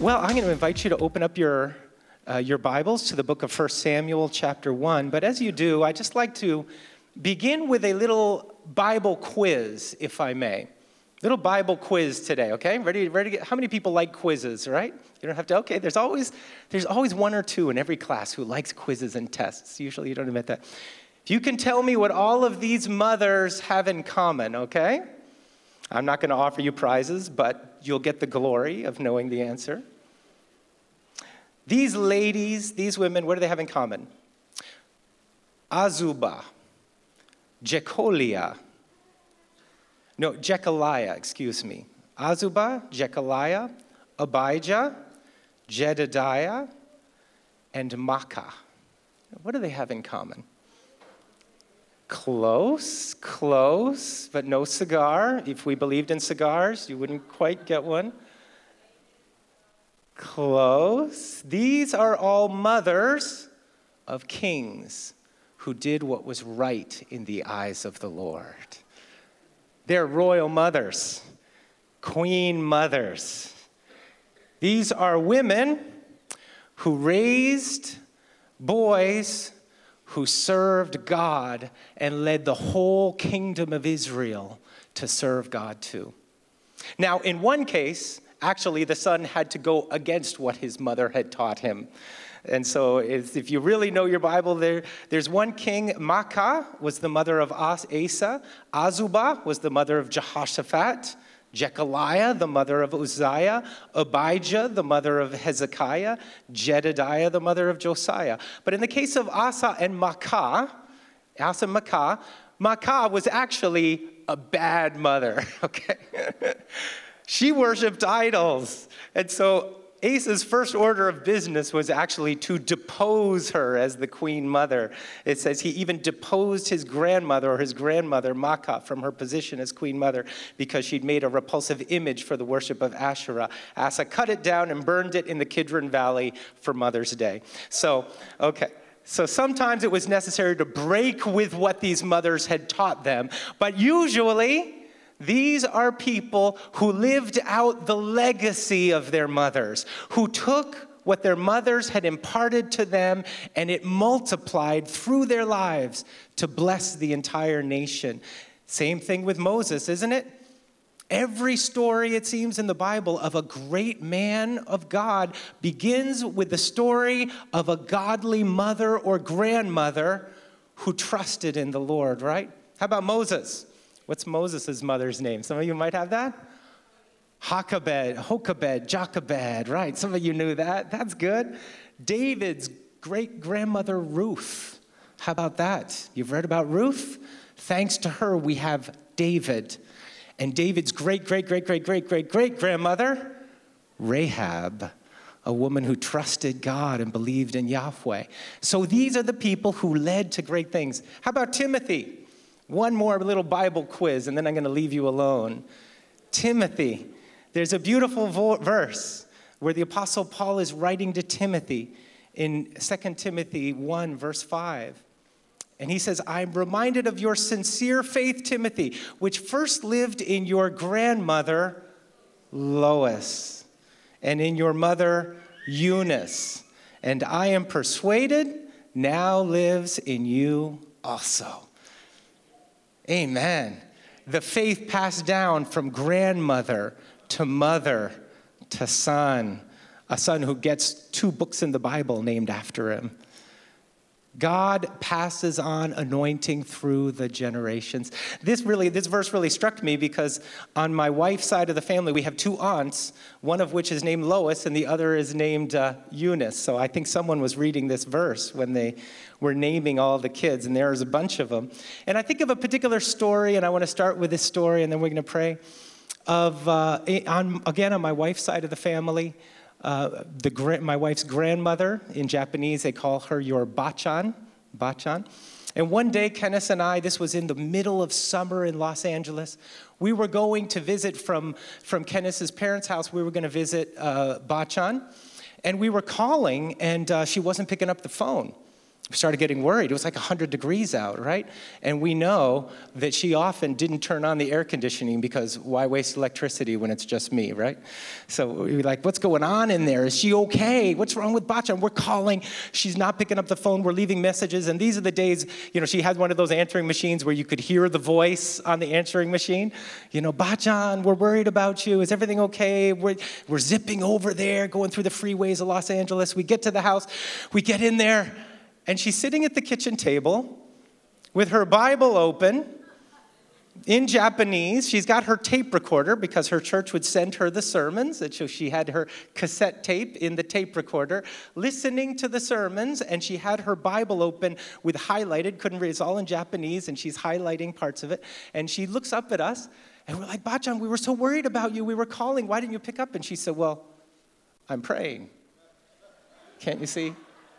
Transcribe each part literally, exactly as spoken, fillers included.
Well, I'm going to invite you to open up your uh, your Bibles to the book of First Samuel chapter one. But as you do, I'd just like to begin with a little Bible quiz, if I may. Little Bible quiz today, okay? Ready, ready to get, how many people like quizzes, right? You don't have to, okay, there's always, there's always one or two in every class who likes quizzes and tests. Usually you don't admit that. If you can tell me what all of these mothers have in common, okay? I'm not going to offer you prizes, but you'll get the glory of knowing the answer. These ladies, these women, what do they have in common? Azubah, Jecholiah, no, Jechaliah, excuse me. Azubah, Jechaliah, Abijah, Jedediah, and Makkah. What do they have in common? Close, close, but no cigar. If we believed in cigars, you wouldn't quite get one. Close. These are all mothers of kings who did what was right in the eyes of the Lord. They're royal mothers, queen mothers. These are women who raised boys who served God and led the whole kingdom of Israel to serve God too. Now, in one case, actually, the son had to go against what his mother had taught him. And so if you really know your Bible, there, there's one king. Makkah was the mother of Asa. Azubah was the mother of Jehoshaphat. Jechaliah, the mother of Uzziah. Abijah, the mother of Hezekiah. Jedediah, the mother of Josiah. But in the case of Asa and Makkah, Asa and Makkah, Makkah was actually a bad mother, okay? She worshipped idols. And so Asa's first order of business was actually to depose her as the queen mother. It says he even deposed his grandmother or his grandmother, Makkah, from her position as queen mother because she'd made a repulsive image for the worship of Asherah. Asa cut it down and burned it in the Kidron Valley for Mother's Day. So, okay. So sometimes it was necessary to break with what these mothers had taught them, but usually these are people who lived out the legacy of their mothers, who took what their mothers had imparted to them and it multiplied through their lives to bless the entire nation. Same thing with Moses, isn't it? Every story, it seems, in the Bible of a great man of God begins with the story of a godly mother or grandmother who trusted in the Lord, right? How about Moses? What's Moses' mother's name? Some of you might have that. Jochebed, Jochebed, Jochebed, right? Some of you knew that. That's good. David's great-grandmother Ruth. How about that? You've read about Ruth? Thanks to her, we have David. And David's great-great-great-great-great-great-great-grandmother, Rahab, a woman who trusted God and believed in Yahweh. So these are the people who led to great things. How about Timothy? One more little Bible quiz, and then I'm going to leave you alone. Timothy. There's a beautiful vo- verse where the Apostle Paul is writing to Timothy in Second Timothy one, verse five. And he says, I'm reminded of your sincere faith, Timothy, which first lived in your grandmother, Lois, and in your mother, Eunice. And I am persuaded now lives in you also. Amen. The faith passed down from grandmother to mother to son, a son who gets two books in the Bible named after him. God passes on anointing through the generations. This really, this verse really struck me because on my wife's side of the family, we have two aunts, one of which is named Lois and the other is named uh, Eunice. So I think someone was reading this verse when they were naming all the kids, and there's a bunch of them. And I think of a particular story, and I want to start with this story, and then we're going to pray, of, uh, on, again, on my wife's side of the family, Uh, the my wife's grandmother, in Japanese, they call her your bachan, bachan. And one day, Kenneth and I, this was in the middle of summer in Los Angeles, we were going to visit from, from Kenneth's parents' house, we were going to visit uh, bachan, and we were calling, and uh, she wasn't picking up the phone. We started getting worried. It was like one hundred degrees out, right? And we know that she often didn't turn on the air conditioning because why waste electricity when it's just me, right? So we were like, what's going on in there? Is she okay? What's wrong with Bachan? We're calling. She's not picking up the phone. We're leaving messages. And these are the days, you know, she had one of those answering machines where you could hear the voice on the answering machine. You know, Bachan, we're worried about you. Is everything okay? We're, we're zipping over there, going through the freeways of Los Angeles. We get to the house. We get in there. And she's sitting at the kitchen table with her Bible open in Japanese. She's got her tape recorder because her church would send her the sermons. And so she had her cassette tape in the tape recorder, listening to the sermons. And she had her Bible open with highlighted, couldn't read, it's all in Japanese, and she's highlighting parts of it. And she looks up at us, and we're like, Bachan, we were so worried about you. We were calling. Why didn't you pick up? And she said, well, I'm praying. Can't you see?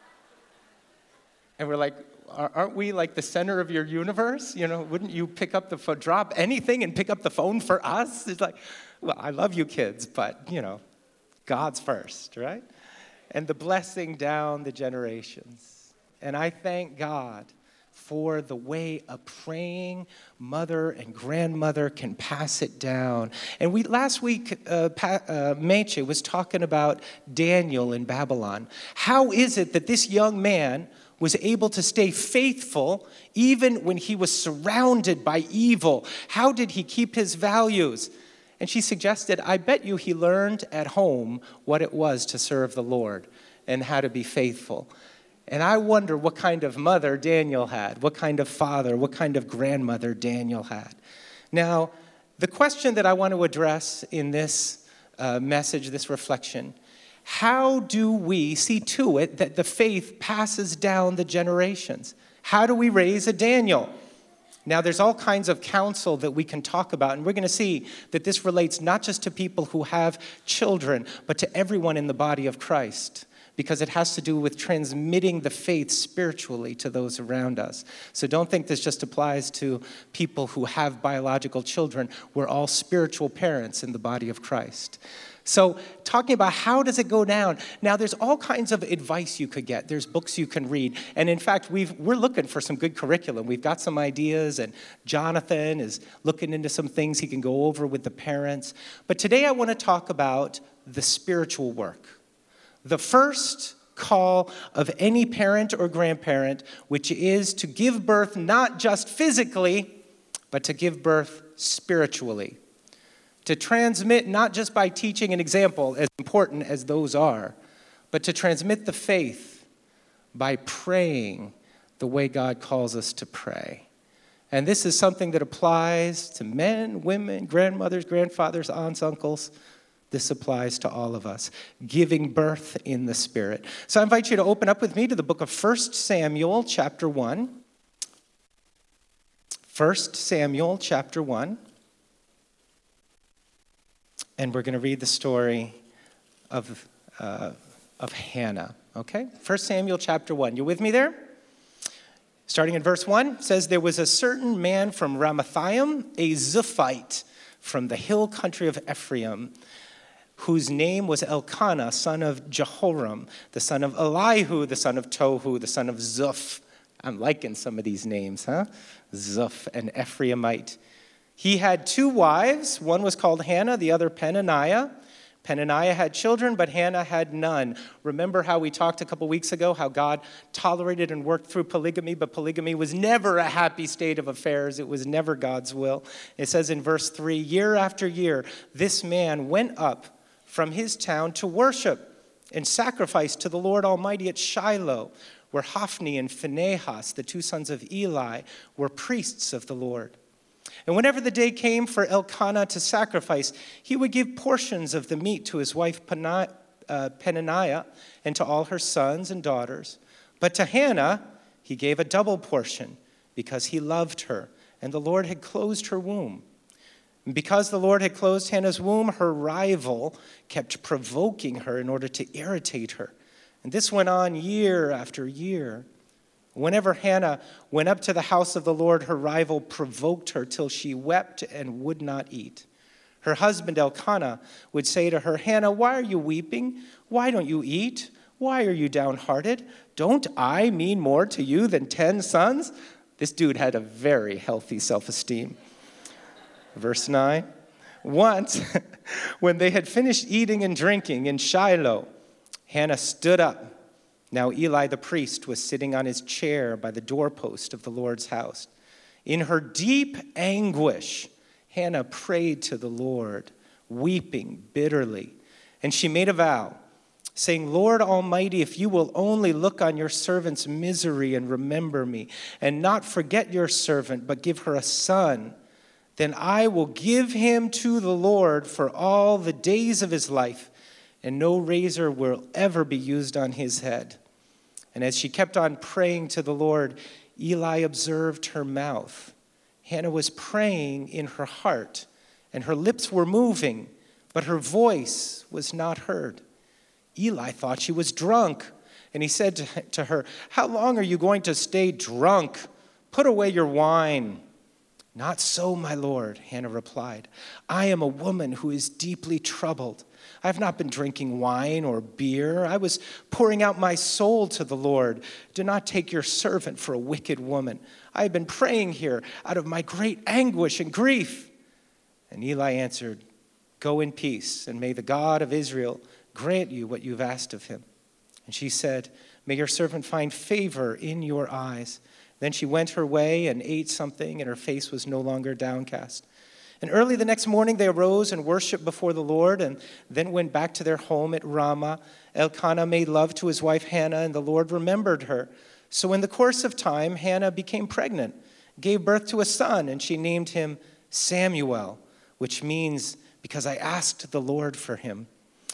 And we're like, aren't we like the center of your universe? You know, wouldn't you pick up the phone, drop anything and pick up the phone for us? It's like, well, I love you kids, but, you know, God's first, right? And the blessing down the generations. And I thank God for the way a praying mother and grandmother can pass it down. And we last week, uh, pa- uh, Meche was talking about Daniel in Babylon. How is it that this young man was able to stay faithful even when he was surrounded by evil? How did he keep his values? And she suggested, I bet you he learned at home what it was to serve the Lord and how to be faithful. And I wonder what kind of mother Daniel had, what kind of father, what kind of grandmother Daniel had. Now, the question that I want to address in this uh, message, this reflection, how do we see to it that the faith passes down the generations? How do we raise a Daniel? Now, there's all kinds of counsel that we can talk about, and we're going to see that this relates not just to people who have children, but to everyone in the body of Christ, because it has to do with transmitting the faith spiritually to those around us. So don't think this just applies to people who have biological children. We're all spiritual parents in the body of Christ. So talking about how does it go down? Now, there's all kinds of advice you could get. There's books you can read. And in fact, we've, we're looking for some good curriculum. We've got some ideas, and Jonathan is looking into some things he can go over with the parents. But today I want to talk about the spiritual work. The first call of any parent or grandparent, which is to give birth not just physically, but to give birth spiritually. To transmit not just by teaching an example, as important as those are, but to transmit the faith by praying the way God calls us to pray. And this is something that applies to men, women, grandmothers, grandfathers, aunts, uncles. This applies to all of us, giving birth in the Spirit. So I invite you to open up with me to the book of First Samuel, chapter one. First Samuel, chapter one. And we're going to read the story of, uh, of Hannah, okay? First Samuel chapter one. You with me there? Starting in verse one, it says, there was a certain man from Ramathaim, a Zuphite, from the hill country of Ephraim, whose name was Elkanah, son of Jehoram, the son of Elihu, the son of Tohu, the son of Zuph. I'm liking some of these names, huh? Zuph, an Ephraimite. He had two wives. One was called Hannah, the other Peninnah. Peninnah had children, but Hannah had none. Remember how we talked a couple weeks ago, how God tolerated and worked through polygamy, but polygamy was never a happy state of affairs. It was never God's will. It says in verse three, year after year, this man went up from his town to worship and sacrifice to the Lord Almighty at Shiloh, where Hophni and Phinehas, the two sons of Eli, were priests of the Lord. And whenever the day came for Elkanah to sacrifice, he would give portions of the meat to his wife Peninnah and to all her sons and daughters. But to Hannah he gave a double portion because he loved her, and the Lord had closed her womb. And because the Lord had closed Hannah's womb, her rival kept provoking her in order to irritate her. And this went on year after year. Whenever Hannah went up to the house of the Lord, her rival provoked her till she wept and would not eat. Her husband Elkanah would say to her, Hannah, why are you weeping? Why don't you eat? Why are you downhearted? Don't I mean more to you than ten sons? This dude had a very healthy self-esteem. Verse nine. Once, when they had finished eating and drinking in Shiloh, Hannah stood up. Now Eli the priest was sitting on his chair by the doorpost of the Lord's house. In her deep anguish, Hannah prayed to the Lord, weeping bitterly. And she made a vow, saying, Lord Almighty, if you will only look on your servant's misery and remember me, and not forget your servant, but give her a son, then I will give him to the Lord for all the days of his life, and no razor will ever be used on his head. And as she kept on praying to the Lord, Eli observed her mouth. Hannah was praying in her heart, and her lips were moving, but her voice was not heard. Eli thought she was drunk, and he said to her, How long are you going to stay drunk? Put away your wine. Not so, my lord, Hannah replied. I am a woman who is deeply troubled. I have not been drinking wine or beer. I was pouring out my soul to the Lord. Do not take your servant for a wicked woman. I have been praying here out of my great anguish and grief. And Eli answered, Go in peace, and may the God of Israel grant you what you've asked of him. And she said, May your servant find favor in your eyes. Then she went her way and ate something, and her face was no longer downcast. And early the next morning they arose and worshiped before the Lord, and then went back to their home at Ramah. Elkanah made love to his wife Hannah, and the Lord remembered her. So in the course of time, Hannah became pregnant, gave birth to a son, and she named him Samuel, which means, because I asked the Lord for him.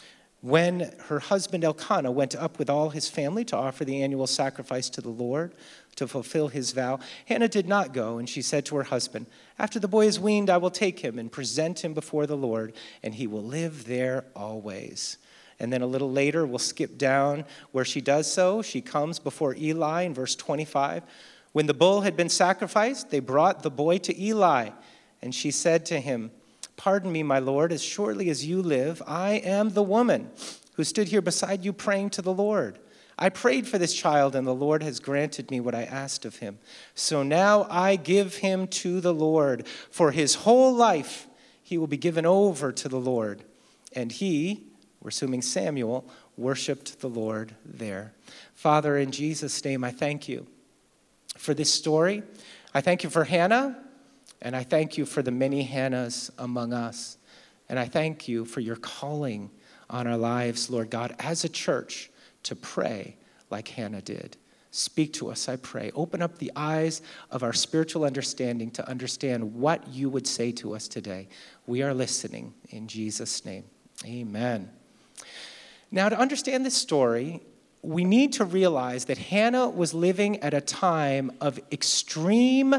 When her husband Elkanah went up with all his family to offer the annual sacrifice to the Lord, to fulfill his vow, Hannah did not go, and she said to her husband, After the boy is weaned, I will take him and present him before the Lord, and he will live there always. And then a little later, we'll skip down where she does so. She comes before Eli in verse twenty-five. When the bull had been sacrificed, they brought the boy to Eli, and she said to him, Pardon me, my Lord, as surely as you live, I am the woman who stood here beside you praying to the Lord. I prayed for this child, and the Lord has granted me what I asked of him. So now I give him to the Lord. For his whole life he will be given over to the Lord. And he, we're assuming Samuel, worshiped the Lord there. Father, in Jesus' name, I thank you for this story. I thank you for Hannah. And I thank you for the many Hannahs among us. And I thank you for your calling on our lives, Lord God, as a church to pray like Hannah did. Speak to us, I pray. Open up the eyes of our spiritual understanding to understand what you would say to us today. We are listening in Jesus' name. Amen. Now, to understand this story, we need to realize that Hannah was living at a time of extreme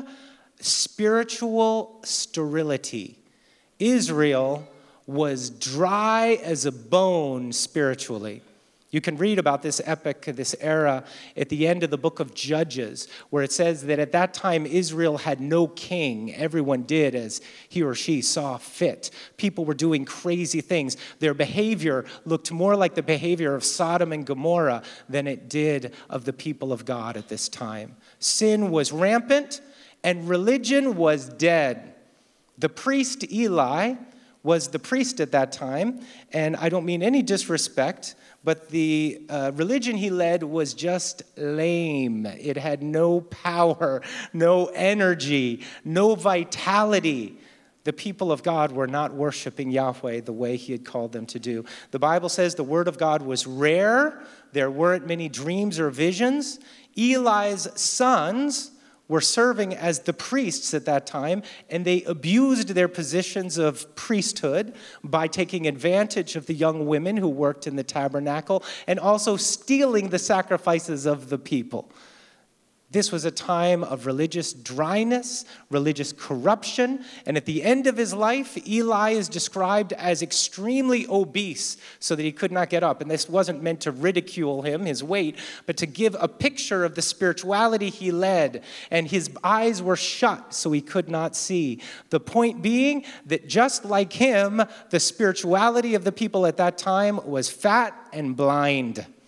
spiritual sterility. Israel was dry as a bone spiritually. You can read about this epic, this era, at the end of the book of Judges, where it says that at that time Israel had no king. Everyone did as he or she saw fit. People were doing crazy things. Their behavior looked more like the behavior of Sodom and Gomorrah than it did of the people of God at this time. Sin was rampant, and religion was dead. The priest Eli was the priest at that time, and I don't mean any disrespect, but the uh, religion he led was just lame. It had no power, no energy, no vitality. The people of God were not worshiping Yahweh the way he had called them to do. The Bible says the word of God was rare. There weren't many dreams or visions. Eli's sons were serving as the priests at that time, and they abused their positions of priesthood by taking advantage of the young women who worked in the tabernacle and also stealing the sacrifices of the people. This was a time of religious dryness, religious corruption, and at the end of his life, Eli is described as extremely obese so that he could not get up. And this wasn't meant to ridicule him, his weight, but to give a picture of the spirituality he led. And his eyes were shut so he could not see. The point being that just like him, the spirituality of the people at that time was fat and blind.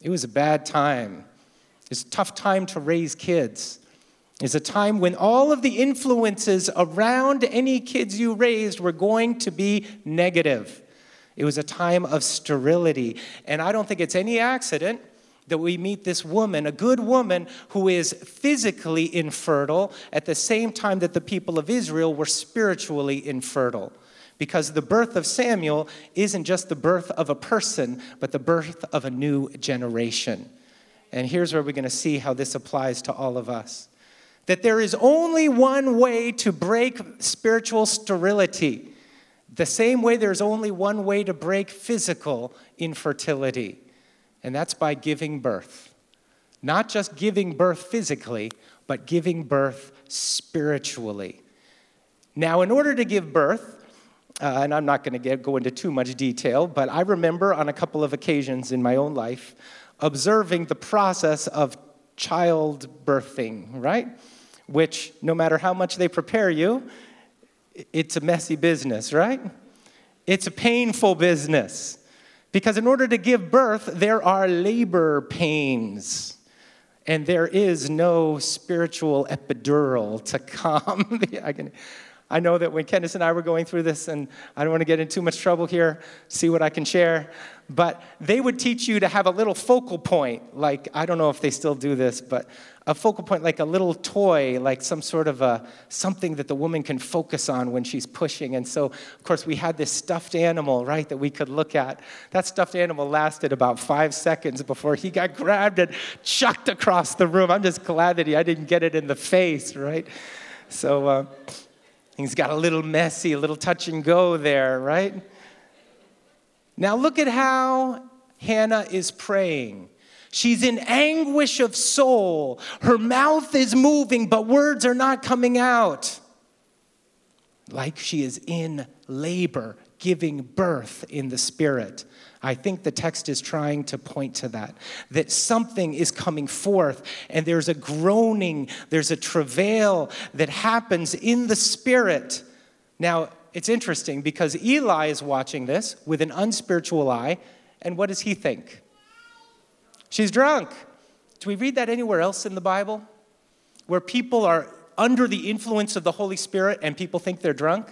It was a bad time. It's a tough time to raise kids. It's a time when all of the influences around any kids you raised were going to be negative. It was a time of sterility. And I don't think it's any accident that we meet this woman, a good woman who is physically infertile at the same time that the people of Israel were spiritually infertile. Because the birth of Samuel isn't just the birth of a person, but the birth of a new generation. And here's where we're going to see how this applies to all of us. That there is only one way to break spiritual sterility. The same way there's only one way to break physical infertility. And that's by giving birth. Not just giving birth physically, but giving birth spiritually. Now, in order to give birth, uh, and I'm not going to go into too much detail, but I remember on a couple of occasions in my own life observing the process of childbirthing, right? Which, no matter how much they prepare you, it's a messy business, right? It's a painful business. Because in order to give birth, there are labor pains. And there is no spiritual epidural to calm. I, can, I know that when Candace and I were going through this, and I don't want to get in too much trouble here, see what I can share, but they would teach you to have a little focal point, like, I don't know if they still do this, but a focal point, like a little toy, like some sort of a, something that the woman can focus on when she's pushing. And so, of course, we had this stuffed animal, right, that we could look at. That stuffed animal lasted about five seconds before he got grabbed and chucked across the room. I'm just glad that he, I didn't get it in the face, right? So uh, things got a little messy, a little touch and go there, right? Now look at how Hannah is praying. She's in anguish of soul. Her mouth is moving, but words are not coming out. Like she is in labor, giving birth in the Spirit. I think the text is trying to point to that, that something is coming forth, and there's a groaning, there's a travail that happens in the Spirit. Now, it's interesting because Eli is watching this with an unspiritual eye, and what does he think? She's drunk. Do we read that anywhere else in the Bible? Where people are under the influence of the Holy Spirit and people think they're drunk?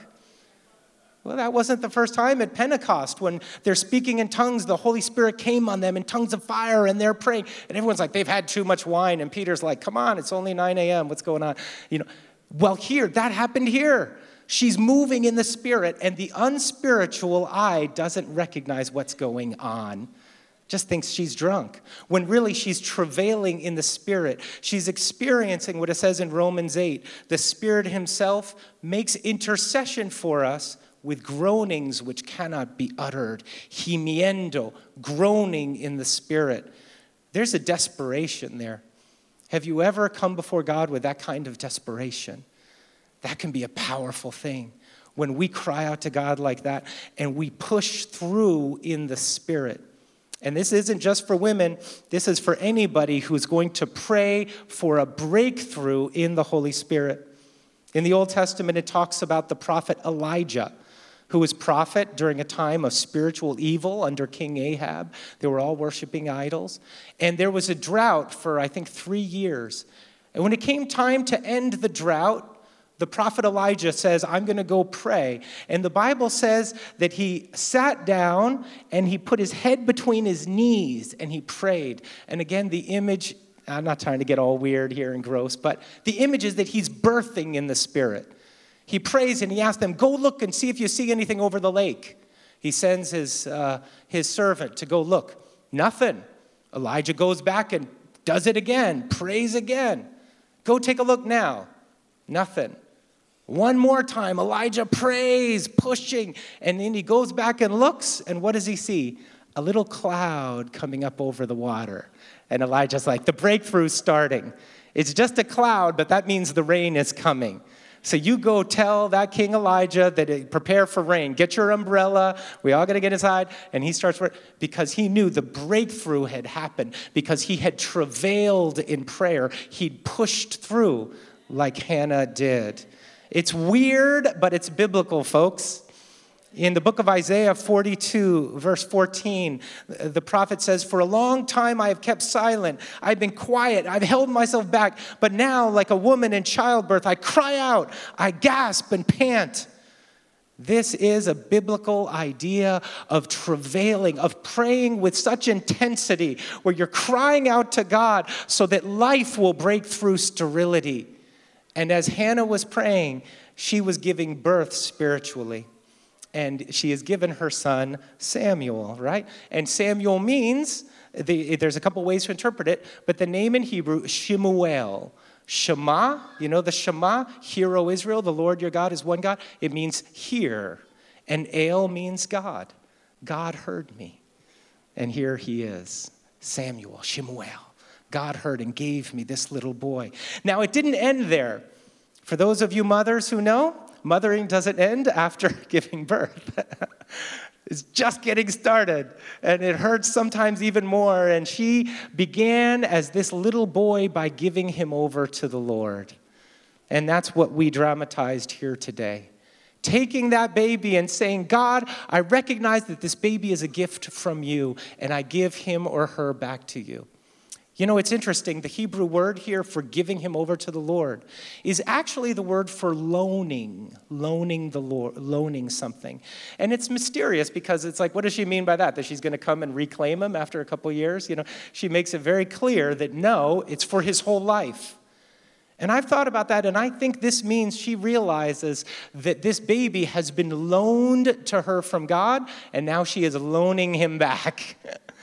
Well, that wasn't the first time at Pentecost when they're speaking in tongues. The Holy Spirit came on them in tongues of fire and they're praying. And everyone's like, they've had too much wine. And Peter's like, come on, it's only nine a.m. What's going on? You know, well, here, that happened here. She's moving in the Spirit and the unspiritual eye doesn't recognize what's going on. Just thinks she's drunk, when really she's travailing in the Spirit. She's experiencing what it says in Romans eight. The Spirit himself makes intercession for us with groanings which cannot be uttered. Gimiendo, groaning in the Spirit. There's a desperation there. Have you ever come before God with that kind of desperation? That can be a powerful thing. When we cry out to God like that and we push through in the Spirit. And this isn't just for women. This is for anybody who's going to pray for a breakthrough in the Holy Spirit. In the Old Testament, it talks about the prophet Elijah, who was prophet during a time of spiritual evil under King Ahab. They were all worshiping idols. And there was a drought for, I think, three years. And when it came time to end the drought, the prophet Elijah says, I'm going to go pray. And the Bible says that he sat down and he put his head between his knees and he prayed. And again, the image, I'm not trying to get all weird here and gross, but the image is that he's birthing in the Spirit. He prays and he asks them, go look and see if you see anything over the lake. He sends his, uh, his servant to go look. Nothing. Elijah goes back and does it again, prays again. Go take a look now. Nothing. One more time, Elijah prays, pushing, and then he goes back and looks, and what does he see? A little cloud coming up over the water. And Elijah's like, the breakthrough's starting. It's just a cloud, but that means the rain is coming. So you go tell that King Elijah that it, prepare for rain. Get your umbrella. We all got to get inside. And he starts work because he knew the breakthrough had happened, because he had travailed in prayer. He'd pushed through like Hannah did. It's weird, but it's biblical, folks. In the book of Isaiah forty-two, verse fourteen, the prophet says, "For a long time I have kept silent. I've been quiet. I've held myself back. But now, like a woman in childbirth, I cry out. I gasp and pant." This is a biblical idea of travailing, of praying with such intensity, where you're crying out to God so that life will break through sterility. And as Hannah was praying, she was giving birth spiritually. And she has given her son Samuel, right? And Samuel means, the, there's a couple ways to interpret it, but the name in Hebrew, Shemuel. Shema, you know the Shema, Hear, O Israel, the Lord your God is one God. It means hear. And El means God. God heard me. And here he is, Samuel, Shemuel. God heard and gave me this little boy. Now, it didn't end there. For those of you mothers who know, mothering doesn't end after giving birth. It's just getting started, and it hurts sometimes even more. And she began as this little boy by giving him over to the Lord. And that's what we dramatized here today. Taking that baby and saying, "God, I recognize that this baby is a gift from you, and I give him or her back to you." You know, it's interesting. The Hebrew word here for giving him over to the Lord is actually the word for loaning, loaning the Lord, loaning something. And it's mysterious because it's like, what does she mean by that? That she's going to come and reclaim him after a couple years? You know, she makes it very clear that no, it's for his whole life. And I've thought about that, and I think this means she realizes that this baby has been loaned to her from God, and now she is loaning him back.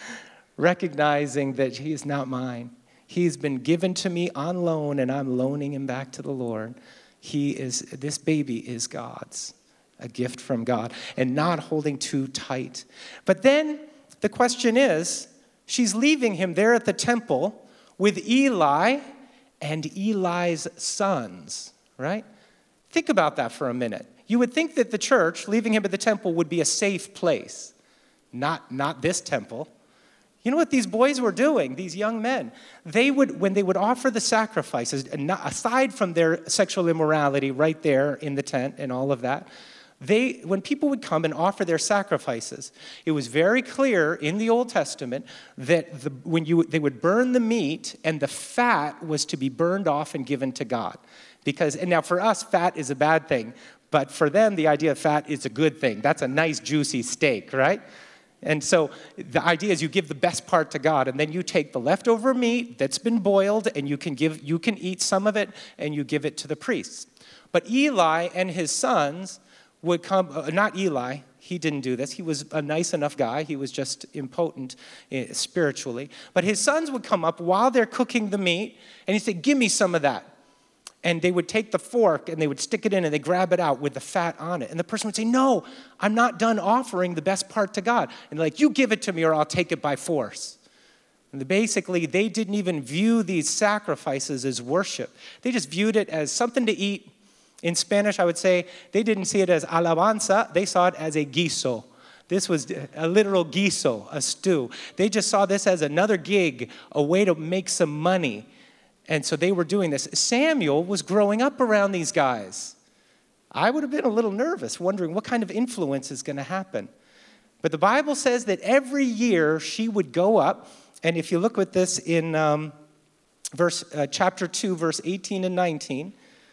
Recognizing that he is not mine. He's been given to me on loan, and I'm loaning him back to the Lord. He is, this baby is God's, a gift from God, and not holding too tight. But then the question is, she's leaving him there at the temple with Eli and Eli's sons, right? Think about that for a minute. You would think that the church, leaving him at the temple, would be a safe place. Not, not this temple. You know what these boys were doing, these young men? They would, when they would offer the sacrifices, aside from their sexual immorality right there in the tent and all of that, they, when people would come and offer their sacrifices, it was very clear in the Old Testament that the, when you, they would burn the meat and the fat was to be burned off and given to God. Because, and now for us, fat is a bad thing, but for them, the idea of fat is a good thing. That's a nice, juicy steak, right? And so the idea is you give the best part to God, and then you take the leftover meat that's been boiled, and you can give, you can eat some of it, and you give it to the priests. But Eli and his sons would come, uh, not Eli, he didn't do this. He was a nice enough guy. He was just impotent uh, spiritually. But his sons would come up while they're cooking the meat, and he'd say, "Give me some of that." And they would take the fork and they would stick it in and they grab it out with the fat on it. And the person would say, "No, I'm not done offering the best part to God." And they're like, "You give it to me or I'll take it by force." And basically, they didn't even view these sacrifices as worship. They just viewed it as something to eat. In Spanish, I would say they didn't see it as alabanza. They saw it as a guiso. This was a literal guiso, a stew. They just saw this as another gig, a way to make some money. And so they were doing this. Samuel was growing up around these guys. I would have been a little nervous, wondering what kind of influence is going to happen. But the Bible says that every year she would go up, and if you look at this in um, verse uh, chapter two, verse eighteen and nineteen,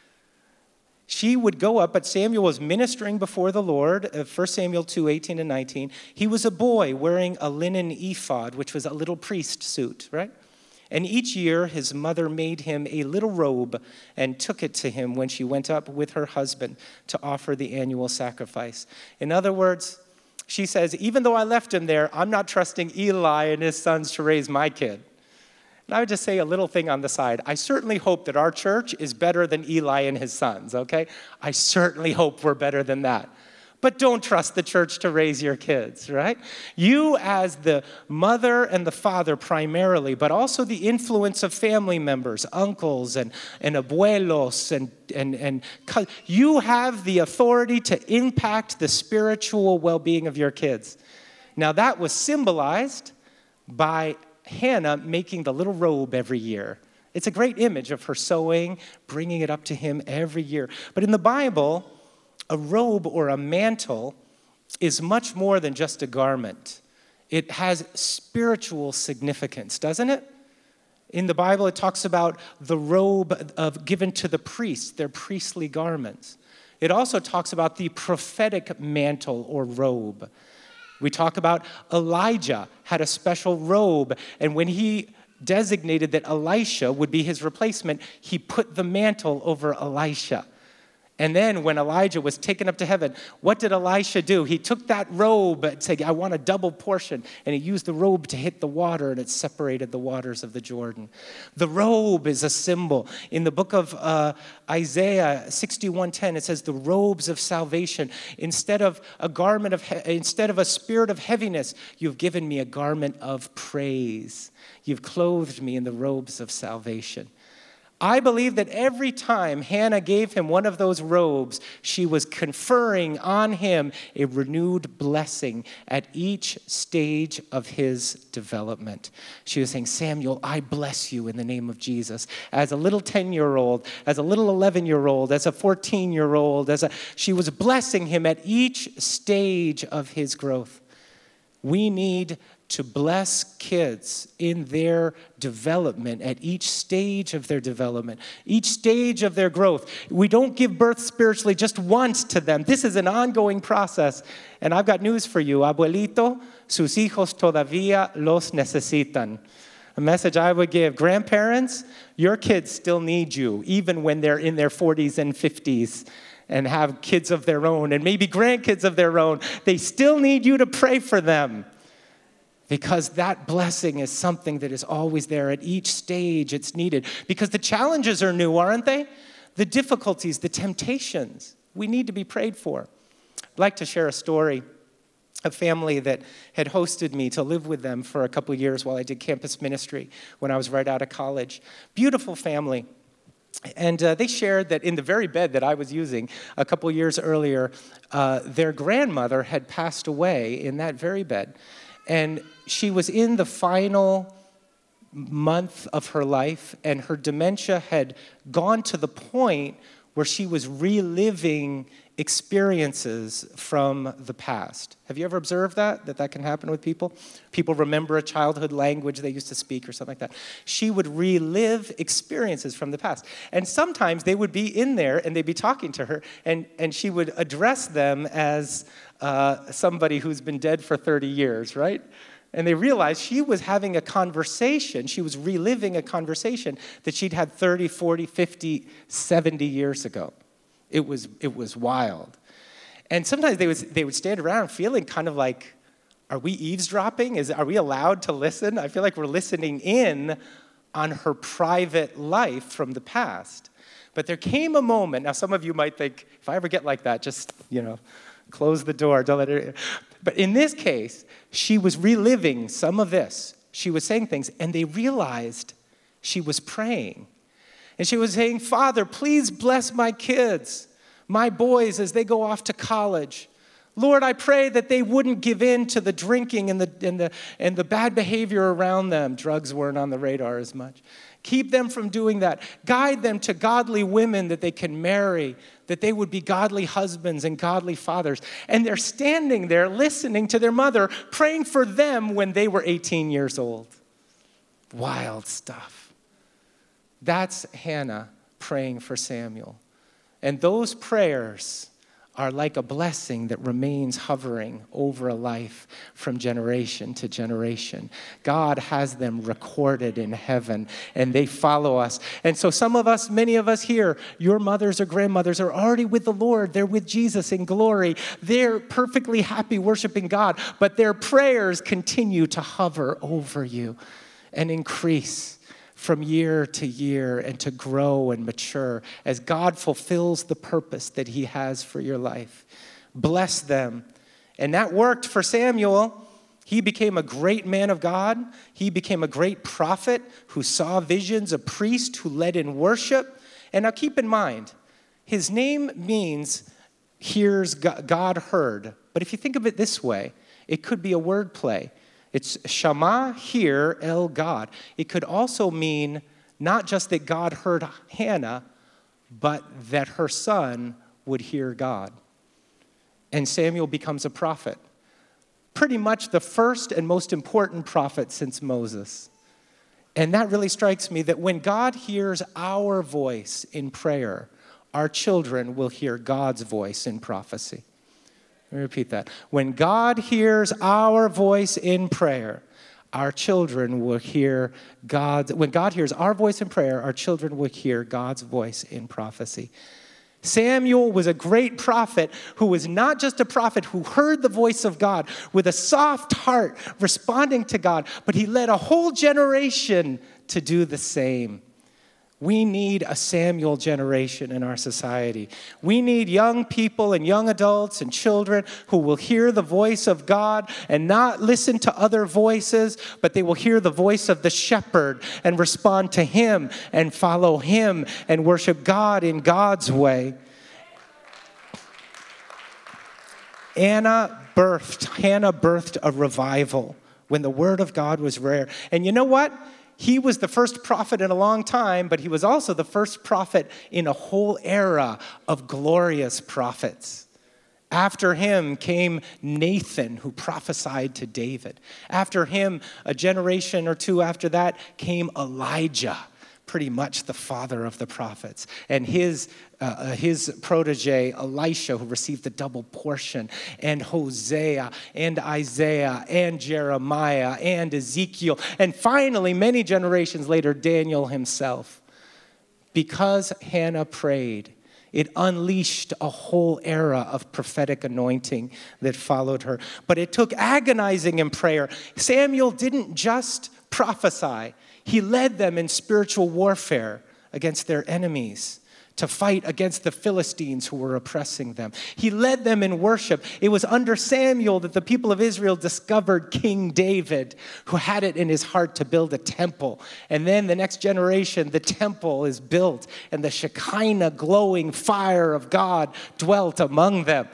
she would go up, but Samuel was ministering before the Lord, uh, First Samuel two, eighteen and nineteen. He was a boy wearing a linen ephod, which was a little priest suit, right? And each year his mother made him a little robe and took it to him when she went up with her husband to offer the annual sacrifice. In other words, she says, even though I left him there, I'm not trusting Eli and his sons to raise my kid. And I would just say a little thing on the side. I certainly hope that our church is better than Eli and his sons, okay? I certainly hope we're better than that. But don't trust the church to raise your kids, right? You as the mother and the father primarily, but also the influence of family members, uncles and, and abuelos, and, and, and you have the authority to impact the spiritual well-being of your kids. Now that was symbolized by Hannah making the little robe every year. It's a great image of her sewing, bringing it up to him every year. But in the Bible, a robe or a mantle is much more than just a garment. It has spiritual significance, doesn't it? In the Bible, it talks about the robe of given to the priests, their priestly garments. It also talks about the prophetic mantle or robe. We talk about Elijah had a special robe, and when he designated that Elisha would be his replacement, he put the mantle over Elisha. And then when Elijah was taken up to heaven, what did Elisha do? He took that robe and said, I want a double portion. And he used the robe to hit the water, and it separated the waters of the Jordan. The robe is a symbol. In the book of uh, Isaiah sixty-one ten, it says, the robes of salvation. Instead of a garment of, he- instead of a spirit of heaviness, you've given me a garment of praise. You've clothed me in the robes of salvation. I believe that every time Hannah gave him one of those robes, she was conferring on him a renewed blessing at each stage of his development. She was saying, Samuel, I bless you in the name of Jesus. As a little ten-year-old, as a little eleven-year-old, as a fourteen-year-old, as a, she was blessing him at each stage of his growth. We need to bless kids in their development at each stage of their development, each stage of their growth. We don't give birth spiritually just once to them. This is an ongoing process. And I've got news for you. Abuelito, sus hijos todavía los necesitan. A message I would give. Grandparents, your kids still need you, even when they're in their forties and fifties. And have kids of their own and maybe grandkids of their own. They still need you to pray for them. Because that blessing is something that is always there at each stage it's needed. Because the challenges are new, aren't they? The difficulties, the temptations, we need to be prayed for. I'd like to share a story. A family that had hosted me to live with them for a couple of years while I did campus ministry when I was right out of college. Beautiful family. And uh, they shared that in the very bed that I was using a couple of years earlier, uh, their grandmother had passed away in that very bed. And she was in the final month of her life, and her dementia had gone to the point where she was reliving experiences from the past. Have you ever observed that, that that can happen with people? People remember a childhood language they used to speak or something like that. She would relive experiences from the past. And sometimes they would be in there and they'd be talking to her, and, and she would address them as uh, somebody who's been dead for thirty years, right? And they realized she was having a conversation, she was reliving a conversation that she'd had thirty, forty, fifty, seventy years ago. It was it was wild. And sometimes they would they would stand around feeling kind of like, are we eavesdropping? Is are we allowed to listen? I feel like we're listening in on her private life from the past. But there came a moment, now some of you might think, if I ever get like that, just, you know, close the door, don't let her. But in this case, she was reliving some of this. She was saying things, and they realized she was praying. And she was saying, Father, please bless my kids, my boys as they go off to college. Lord, I pray that they wouldn't give in to the drinking and the, and the, and the bad behavior around them. Drugs weren't on the radar as much. Keep them from doing that. Guide them to godly women that they can marry, that they would be godly husbands and godly fathers. And they're standing there listening to their mother, praying for them when they were eighteen years old. Wild stuff. That's Hannah praying for Samuel. And those prayers are like a blessing that remains hovering over a life from generation to generation. God has them recorded in heaven, and they follow us. And so some of us, many of us here, your mothers or grandmothers are already with the Lord. They're with Jesus in glory. They're perfectly happy worshiping God, but their prayers continue to hover over you and increase from year to year and to grow and mature as God fulfills the purpose that he has for your life. Bless them. And that worked for Samuel. He became a great man of God. He became a great prophet who saw visions, a priest who led in worship. And now keep in mind, his name means hears God heard. But if you think of it this way, it could be a word play. It's Shama, hear, El God. It could also mean not just that God heard Hannah, but that her son would hear God. and Samuel becomes a prophet. Pretty much the first and most important prophet since Moses. And that really strikes me that when God hears our voice in prayer, our children will hear God's voice in prophecy. Let me repeat that. When God hears our voice in prayer, our children will hear God's, when God hears our voice in prayer, our children will hear God's voice in prophecy. Samuel was a great prophet who was not just a prophet who heard the voice of God with a soft heart responding to God, but he led a whole generation to do the same. We need a Samuel generation in our society. We need young people and young adults and children who will hear the voice of God and not listen to other voices, but they will hear the voice of the shepherd and respond to him and follow him and worship God in God's way. Anna birthed, Hannah birthed a revival when the word of God was rare. And you know what? He was the first prophet in a long time, but he was also the first prophet in a whole era of glorious prophets. After him came Nathan, who prophesied to David. After him, a generation or two after that, came Elijah, pretty much the father of the prophets. And his uh, his protege, Elisha, who received the double portion, and Hosea, and Isaiah, and Jeremiah, and Ezekiel, and finally, many generations later, Daniel himself. Because Hannah prayed, it unleashed a whole era of prophetic anointing that followed her. But it took agonizing in prayer. Samuel didn't just prophesy. He led them in spiritual warfare against their enemies, to fight against the Philistines who were oppressing them. He led them in worship. It was under Samuel that the people of Israel discovered King David, who had it in his heart to build a temple. And then the next generation, the temple is built, and the Shekinah glowing fire of God dwelt among them.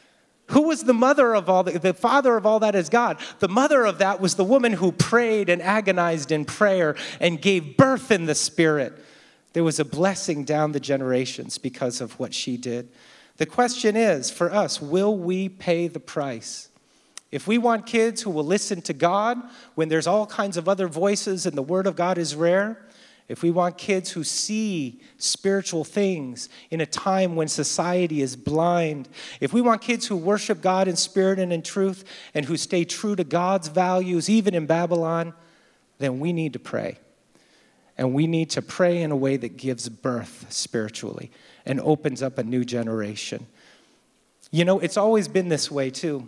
Who was the mother of all that? The father of all that is God. The mother of that was the woman who prayed and agonized in prayer and gave birth in the Spirit. There was a blessing down the generations because of what she did. The question is, for us, will we pay the price? If we want kids who will listen to God when there's all kinds of other voices and the word of God is rare, if we want kids who see spiritual things in a time when society is blind, if we want kids who worship God in spirit and in truth and who stay true to God's values, even in Babylon, then we need to pray. And we need to pray in a way that gives birth spiritually and opens up a new generation. You know, it's always been this way too.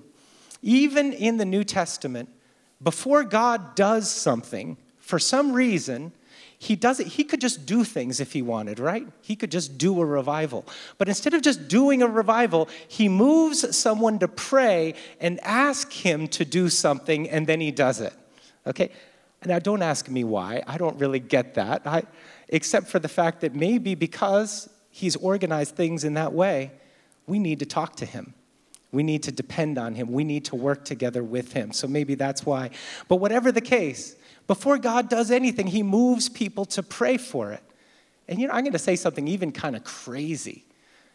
Even in the New Testament, before God does something, for some reason, He does it. He could just do things if he wanted, right? He could just do a revival. But instead of just doing a revival, he moves someone to pray and ask him to do something, and then he does it. Okay? Now, don't ask me why. I don't really get that, I, except for the fact that maybe because he's organized things in that way, we need to talk to him. We need to depend on him. We need to work together with him. So maybe that's why. But whatever the case, before God does anything, he moves people to pray for it. And you know, I'm going to say something even kind of crazy.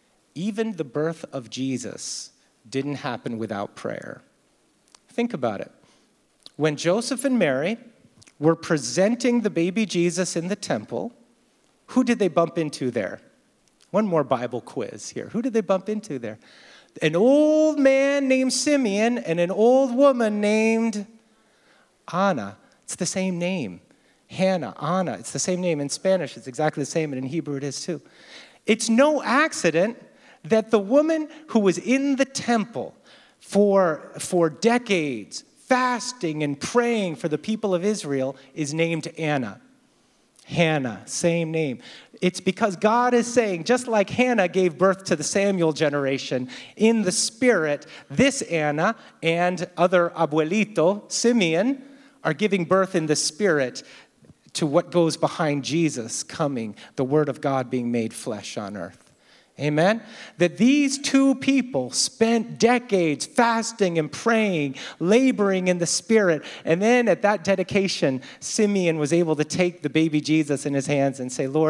Even the birth of Jesus didn't happen without prayer. Think about it. When Joseph and Mary were presenting the baby Jesus in the temple, who did they bump into there? One more Bible quiz here. Who did they bump into there? An old man named Simeon and an old woman named Anna. It's the same name. Hannah, Anna. It's the same name in Spanish. It's exactly the same, and in Hebrew it is too. It's no accident that the woman who was in the temple for, for decades, fasting and praying for the people of Israel, is named Anna. Hannah, same name. It's because God is saying, just like Hannah gave birth to the Samuel generation in the Spirit, this Anna and other abuelito, Simeon, are giving birth in the Spirit to what goes behind Jesus coming, the Word of God being made flesh on earth. Amen? That these two people spent decades fasting and praying, laboring in the Spirit. And then at that dedication, Simeon was able to take the baby Jesus in his hands and say, Lord,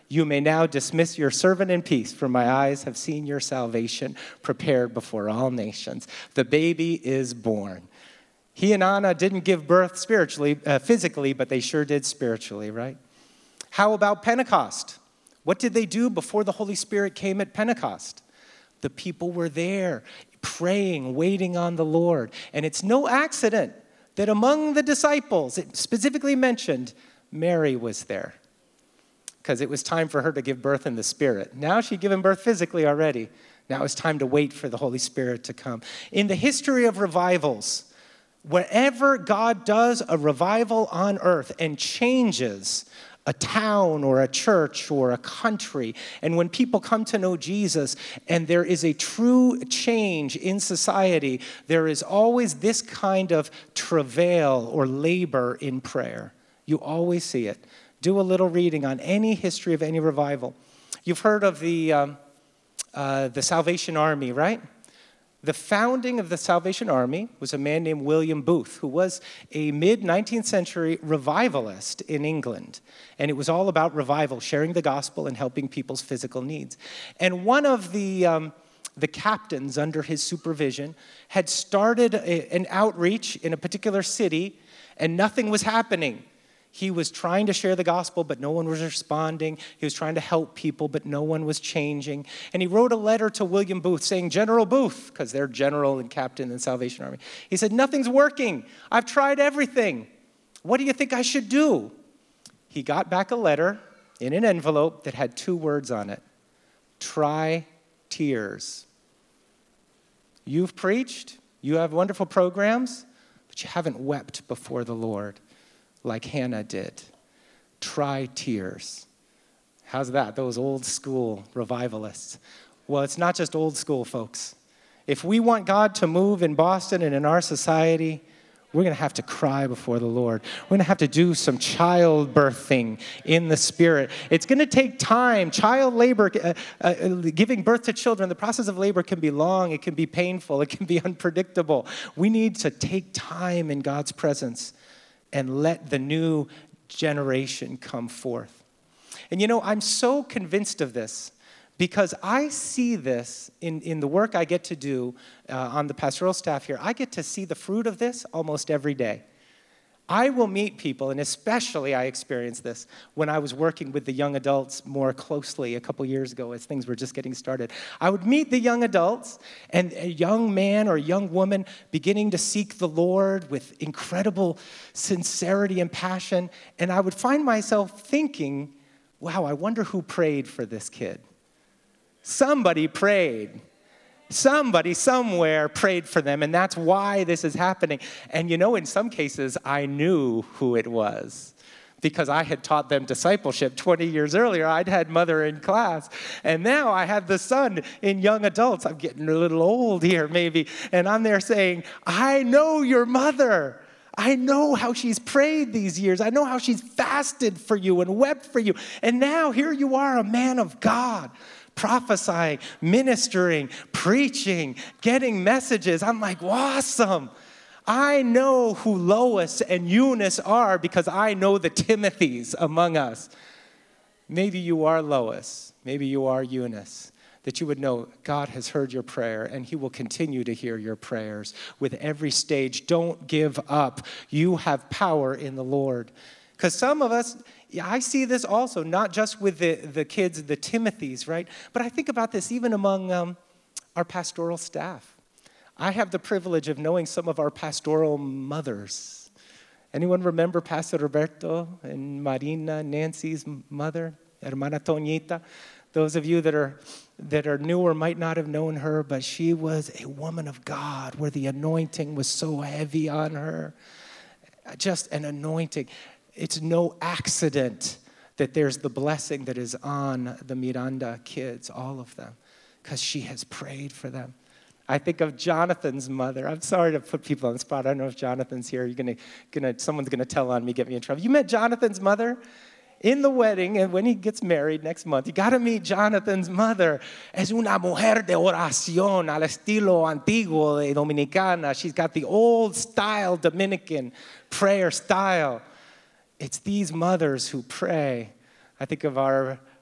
You may now dismiss your servant in peace, for my eyes have seen your salvation prepared before all nations. The baby is born. He and Anna didn't give birth spiritually, uh, physically, but they sure did spiritually, right? How about Pentecost? What did they do before the Holy Spirit came at Pentecost? The people were there, praying, waiting on the Lord. And it's no accident that among the disciples, it specifically mentioned Mary was there, because it was time for her to give birth in the Spirit. Now she'd given birth physically already. Now it's time to wait for the Holy Spirit to come. In the history of revivals, wherever God does a revival on earth and changes a town or a church or a country, and when people come to know Jesus and there is a true change in society, there is always this kind of travail or labor in prayer. You always see it. Do a little reading on any history of any revival. You've heard of the, um, uh, the Salvation Army, right? The founding of the Salvation Army was a man named William Booth, who was a mid-nineteenth century revivalist in England. And it was all about revival, sharing the gospel and helping people's physical needs. And one of the, um, the captains under his supervision had started a, an outreach in a particular city, and nothing was happening. He was trying to share the gospel, but no one was responding. He was trying to help people, but no one was changing. And he wrote a letter to William Booth saying, General Booth, because they're general and captain in the Salvation Army. He said, nothing's working. I've tried everything. What do you think I should do? He got back a letter in an envelope that had two words on it. Try tears. You've preached. You have wonderful programs, but you haven't wept before the Lord like Hannah did. Try tears. How's that? Those old school revivalists. Well, it's not just old school, folks. If we want God to move in Boston and in our society, we're going to have to cry before the Lord. We're going to have to do some childbirthing in the Spirit. It's going to take time. Child labor, uh, uh, giving birth to children, the process of labor can be long. It can be painful. It can be unpredictable. We need to take time in God's presence and let the new generation come forth. And you know, I'm so convinced of this because I see this in, in the work I get to do uh, on the pastoral staff here. I get to see the fruit of this almost every day. I will meet people, and especially I experienced this when I was working with the young adults more closely a couple years ago as things were just getting started. I would meet the young adults and a young man or a young woman beginning to seek the Lord with incredible sincerity and passion, and I would find myself thinking, wow, I wonder who prayed for this kid. Somebody prayed. Somebody somewhere prayed for them, and that's why this is happening. And you know, in some cases, I knew who it was because I had taught them discipleship twenty years earlier. I'd had mother in class, and now I have the son in young adults. I'm getting a little old here, maybe, and I'm there saying, I know your mother. I know how she's prayed these years. I know how she's fasted for you and wept for you. And now here you are, a man of God, prophesying, ministering, preaching, getting messages. I'm like, awesome. I know who Lois and Eunice are because I know the Timothys among us. Maybe you are Lois. Maybe you are Eunice. That you would know God has heard your prayer and he will continue to hear your prayers with every stage. Don't give up. You have power in the Lord. Because some of us, yeah, I see this also, not just with the, the kids, the Timothys, right? But I think about this even among um, our pastoral staff. I have the privilege of knowing some of our pastoral mothers. Anyone remember Pastor Roberto and Marina, Nancy's mother, Hermana Toñita? Those of you that are that are newer might not have known her, but she was a woman of God where the anointing was so heavy on her. Just an anointing. It's no accident that there's the blessing that is on the Miranda kids, all of them, because she has prayed for them. I think of Jonathan's mother. I'm sorry to put people on the spot. I don't know if Jonathan's here. You're gonna, gonna, someone's gonna tell on me, get me in trouble. You met Jonathan's mother in the wedding, and when he gets married next month, you got to meet Jonathan's mother. Es una mujer de oración al estilo antiguo de Dominicana. She's got the old style Dominican prayer style. It's these mothers who pray. I think of our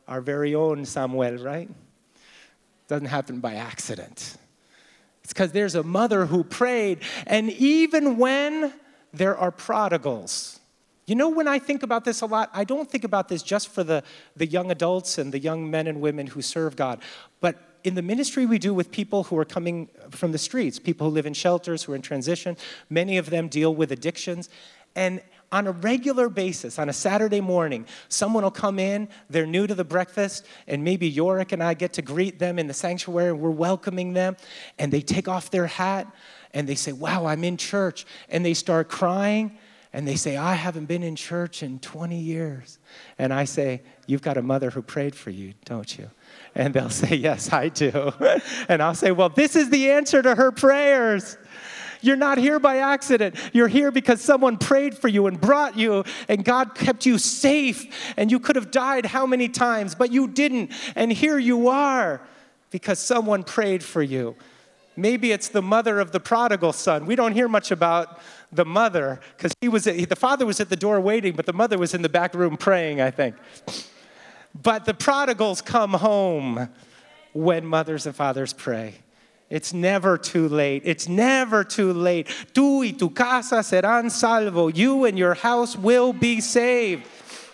our very own Samuel, right? Doesn't happen by accident. It's because there's a mother who prayed, and even when there are prodigals. You know, when I think about this a lot, I don't think about this just for the, the young adults and the young men and women who serve God, but in the ministry we do with people who are coming from the streets, people who live in shelters, who are in transition, many of them deal with addictions. And on a regular basis, on a Saturday morning, someone will come in, they're new to the breakfast, and maybe Yorick and I get to greet them in the sanctuary, and we're welcoming them, and they take off their hat, and they say, wow, I'm in church, and they start crying, and they say, I haven't been in church in twenty years. And I say, you've got a mother who prayed for you, don't you? And they'll say, yes, I do. And I'll say, well, this is the answer to her prayers. You're not here by accident. You're here because someone prayed for you and brought you, and God kept you safe, and you could have died how many times, but you didn't. And here you are because someone prayed for you. Maybe it's the mother of the prodigal son. We don't hear much about the mother because he was at, the father was at the door waiting, but the mother was in the back room praying, I think. But the prodigals come home when mothers and fathers pray. It's never too late. It's never too late. Tú y tu casa serán salvo. You and your house will be saved.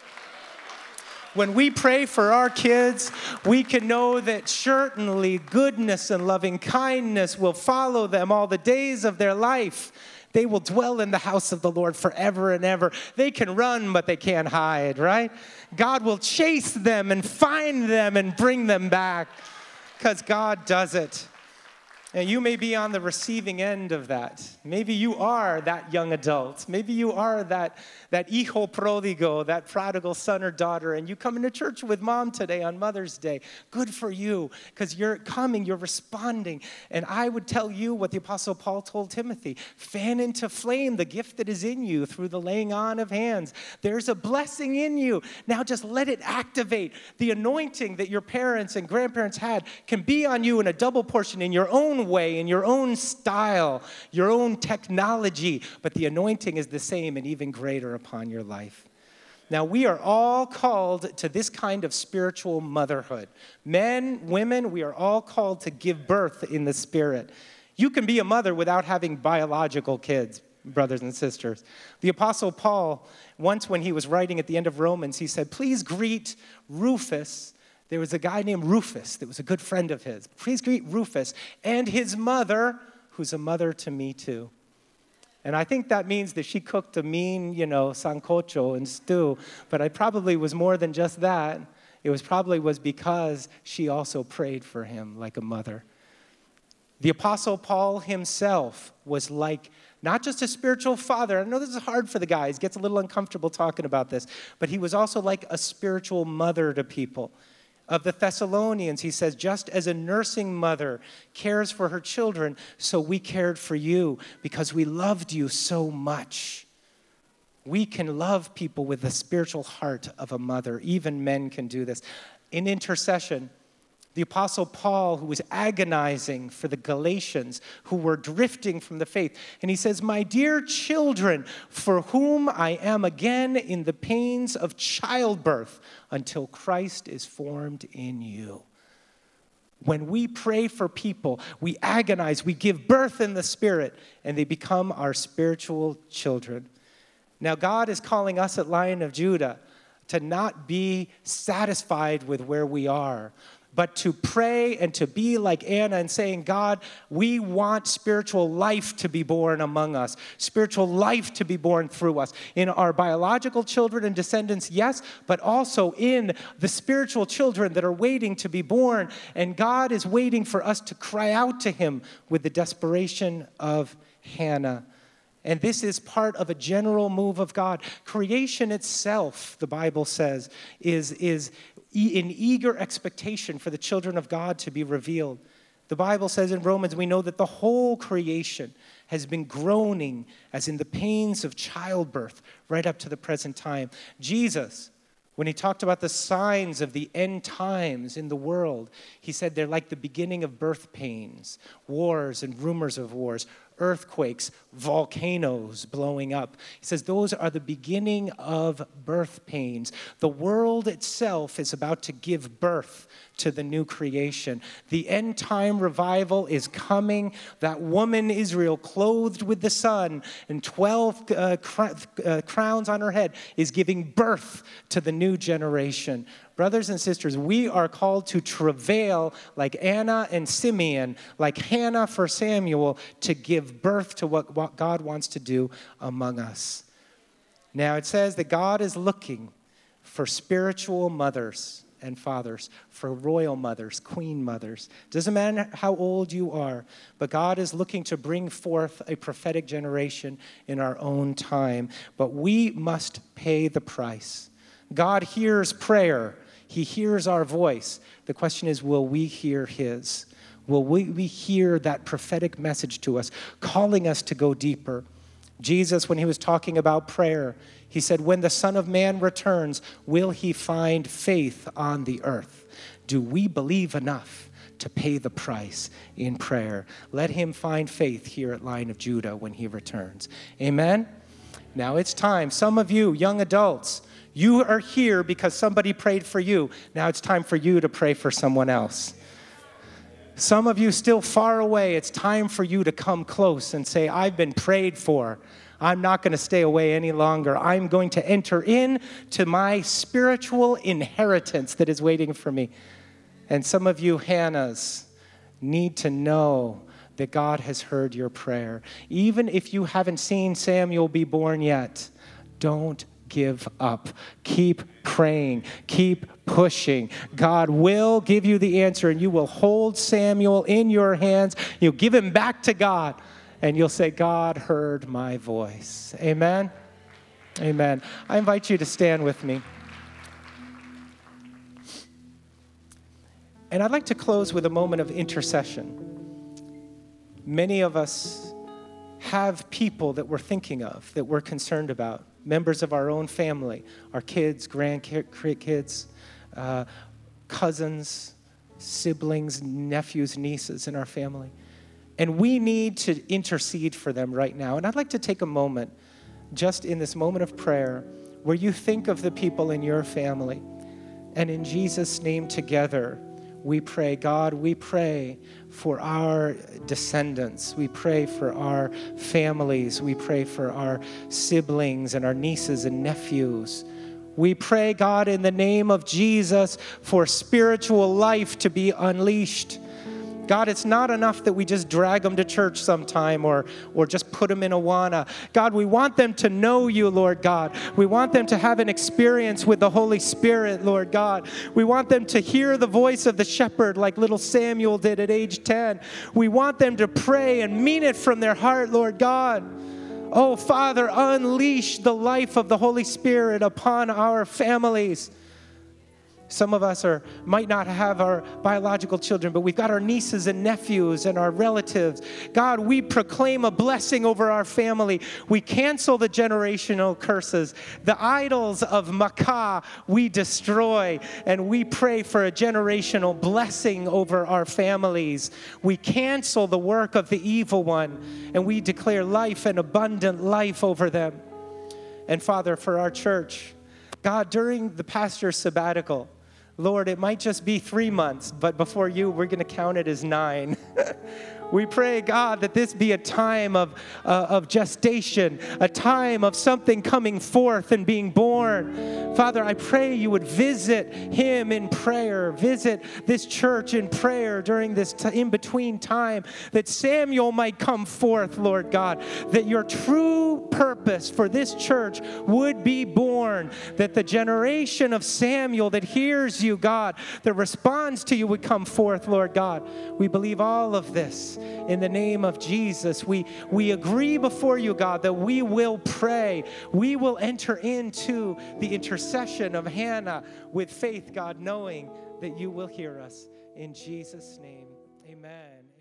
When we pray for our kids, we can know that certainly goodness and loving kindness will follow them all the days of their life. They will dwell in the house of the Lord forever and ever. They can run, but they can't hide, right? God will chase them and find them and bring them back because God does it. And you may be on the receiving end of that. Maybe you are that young adult. Maybe you are that, that hijo pródigo, that prodigal son or daughter, and you come into church with mom today on Mother's Day. Good for you, because you're coming, you're responding. And I would tell you what the Apostle Paul told Timothy. Fan into flame the gift that is in you through the laying on of hands. There's a blessing in you. Now just let it activate. The anointing that your parents and grandparents had can be on you in a double portion in your own way, in your own style, your own technology, but the anointing is the same and even greater upon your life. Now, we are all called to this kind of spiritual motherhood. Men, women, we are all called to give birth in the Spirit. You can be a mother without having biological kids, brothers and sisters. The Apostle Paul, once when he was writing at the end of Romans, he said, please greet Rufus. There was a guy named Rufus that was a good friend of his. Please greet Rufus and his mother, who's a mother to me too. And I think that means that she cooked a mean, you know, sancocho and stew, but it probably was more than just that. It was probably was because she also prayed for him like a mother. The Apostle Paul himself was like not just a spiritual father. I know this is hard for the guys. Gets a little uncomfortable talking about this, but he was also like a spiritual mother to people. Of the Thessalonians, he says, just as a nursing mother cares for her children, so we cared for you because we loved you so much. We can love people with the spiritual heart of a mother. Even men can do this. In intercession, the Apostle Paul, who was agonizing for the Galatians who were drifting from the faith, and he says, my dear children, for whom I am again in the pains of childbirth until Christ is formed in you. When we pray for people, we agonize, we give birth in the Spirit, and they become our spiritual children. Now, God is calling us at Lion of Judah to not be satisfied with where we are, but to pray and to be like Anna and saying, God, we want spiritual life to be born among us, spiritual life to be born through us. In our biological children and descendants, yes, but also in the spiritual children that are waiting to be born. And God is waiting for us to cry out to him with the desperation of Hannah. And this is part of a general move of God. Creation itself, the Bible says, is, is in eager expectation for the children of God to be revealed. The Bible says in Romans, we know that the whole creation has been groaning as in the pains of childbirth right up to the present time. Jesus, When he talked about the signs of the end times in the world, he said they're like the beginning of birth pains, wars and rumors of wars, earthquakes, volcanoes blowing up. He says those are the beginning of birth pains. The world itself is about to give birth to the new creation. The end time revival is coming. That woman Israel, clothed with the sun and twelve uh, cr- uh, crowns on her head, is giving birth to the new generation. Brothers and sisters, we are called to travail like Anna and Simeon, like Hannah for Samuel, to give birth to what, what God wants to do among us. Now it says that God is looking for spiritual mothers and fathers, for royal mothers, queen mothers. Doesn't matter how old you are, but God is looking to bring forth a prophetic generation in our own time. But we must pay the price. God hears prayer. He hears our voice. The question is, will we hear his? Will we, we hear that prophetic message to us, calling us to go deeper? Jesus, when he was talking about prayer, he said, when the Son of Man returns, will he find faith on the earth? Do we believe enough to pay the price in prayer? Let him find faith here at Lion of Judah when he returns. Amen? Now it's time. Some of you, young adults, you are here because somebody prayed for you. Now it's time for you to pray for someone else. Some of you still far away, it's time for you to come close and say, I've been prayed for. I'm not going to stay away any longer. I'm going to enter in to my spiritual inheritance that is waiting for me. And some of you Hannahs need to know that God has heard your prayer. Even if you haven't seen Samuel be born yet, don't give up. Keep praying. Keep pushing. God will give you the answer, and you will hold Samuel in your hands. You'll give him back to God, and you'll say, God heard my voice. Amen? Amen. I invite you to stand with me. And I'd like to close with a moment of intercession. Many of us have people that we're thinking of, that we're concerned about. Members of our own family, our kids, grandkids, uh, cousins, siblings, nephews, nieces in our family. And we need to intercede for them right now. And I'd like to take a moment, just in this moment of prayer, where you think of the people in your family. And in Jesus' name together, we pray, God, we pray for our descendants. We pray for our families. We pray for our siblings and our nieces and nephews. We pray, God, in the name of Jesus, for spiritual life to be unleashed. God, it's not enough that we just drag them to church sometime or, or just put them in Awana. God, we want them to know you, Lord God. We want them to have an experience with the Holy Spirit, Lord God. We want them to hear the voice of the shepherd like little Samuel did at age ten. We want them to pray and mean it from their heart, Lord God. Oh, Father, unleash the life of the Holy Spirit upon our families. Some of us are might not have our biological children, but we've got our nieces and nephews and our relatives. God, we proclaim a blessing over our family. We cancel the generational curses. The idols of Makkah we destroy, and we pray for a generational blessing over our families. We cancel the work of the evil one, and we declare life and abundant life over them. And Father, for our church, God, during the pastor's sabbatical, Lord, it might just be three months, but before you, we're going to count it as nine. We pray, God, that this be a time of, uh, of gestation, a time of something coming forth and being born. Father, I pray you would visit him in prayer, visit this church in prayer during this t- in-between time, that Samuel might come forth, Lord God, that your true purpose for this church would be born, that the generation of Samuel that hears you, God, that responds to you would come forth, Lord God. We believe all of this. In the name of Jesus, we, we agree before you, God, that we will pray. We will enter into the intercession of Hannah with faith, God, knowing that you will hear us. In Jesus' name, amen.